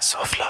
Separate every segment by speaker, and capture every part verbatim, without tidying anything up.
Speaker 1: سفلا.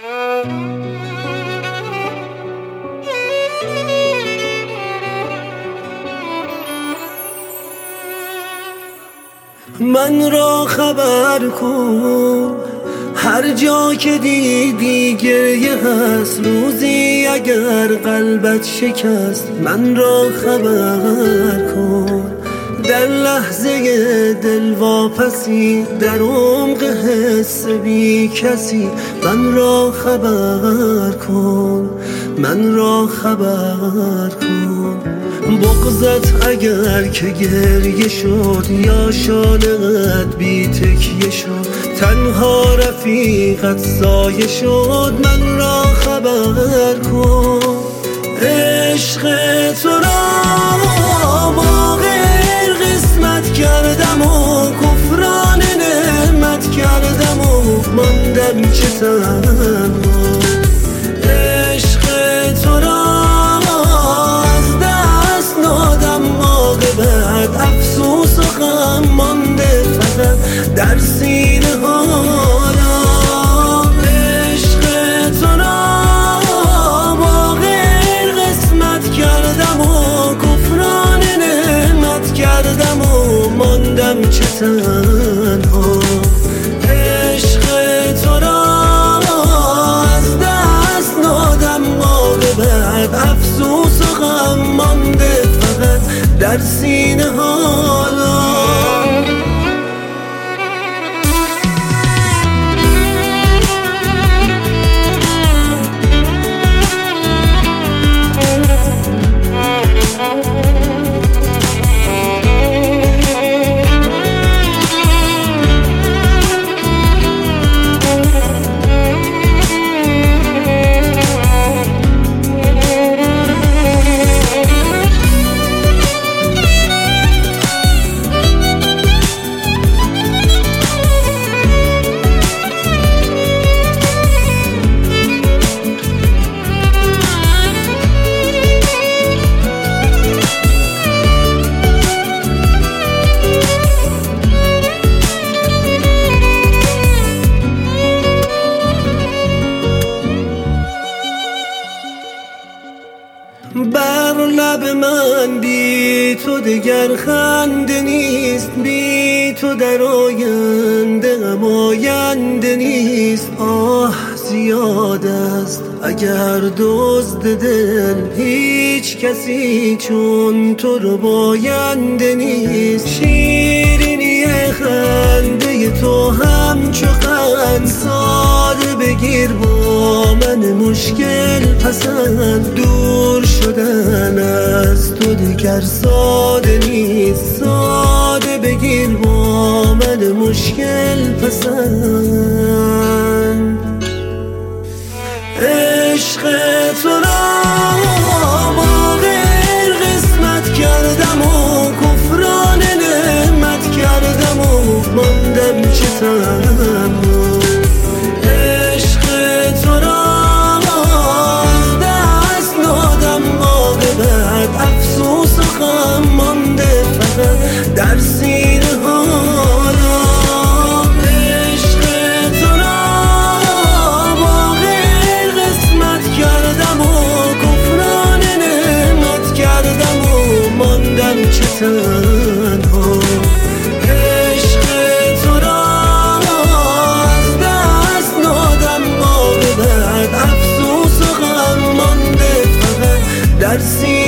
Speaker 2: من را خبر کن هر جا که دیدی گریه هست، روزی اگر قلبت شکست من را خبر کن. در لحظه دلواپسی در عمق حس بی کسی من را خبر کن، من را خبر کن. بغضت اگر که گریه شد یا شانه‌ات بی تکیه شد، تنها رفیقت سایه شد من را خبر کن. عشق تو را با غیر قسمت کردم و کفران نعمت کردم و ماندم چه تنها. عشق تو را از دست دادم، عاقبت افسوس و غم مانده فقط در سینه حالا. عشق تو را با غیر قسمت کردم و کفران نعمت کردم و ماندم چه تنها. عشق تو را از دست دادم، عاقبت افسوس و غم مانده فقط در سینه حالا. بر لب من بی تو دگر خنده نیست، بی تو در آینده غم آینده نیست. آه زیاد است اگر دزد دل هیچ کسی چون تو رو باینده نیست. شیرینی خنده تو همچو قند ساده بگیر با من مشکل پسند. دور شدن از تو دیگر ساده نیست، ساده بگیر با من مشکل پسند. عشق تو را با غیر قسمت کردم و کفران نعمت کردم و ماندم چه تنها. عشق تو را از دست دادم، عاقبت افسوس و غم مانده فقط در سینه حالا. عشق تو را با غیر قسمت کردم و کفران نعمت کردم و ماندم چه تنها. عشق تو را از دست دادم، عاقبت افسوس و غم مانده فقط در سینه